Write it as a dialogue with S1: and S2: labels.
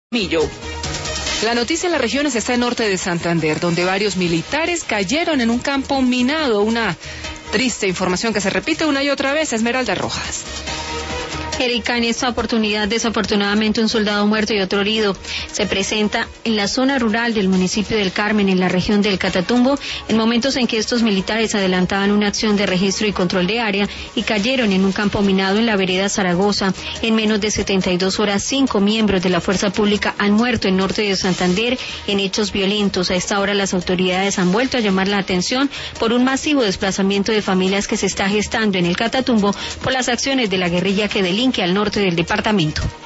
S1: Millo. La noticia en las regiones está en norte de Santander, donde varios militares cayeron en un campo minado. Una triste información que se repite una y otra vez. Esmeralda Rojas.
S2: Erika, en esta oportunidad, desafortunadamente, un soldado muerto y otro herido se presenta en la zona rural del municipio del Carmen, en la región del Catatumbo, en momentos en que estos militares adelantaban una acción de registro y control de área y cayeron en un campo minado en la vereda Zaragoza. En menos de 72 horas, 5 miembros de la fuerza pública han muerto en norte de Santander en hechos violentos. A esta hora, las autoridades han vuelto a llamar la atención por un masivo desplazamiento de familias que se está gestando en el Catatumbo por las acciones de la guerrilla que delinque al norte del departamento.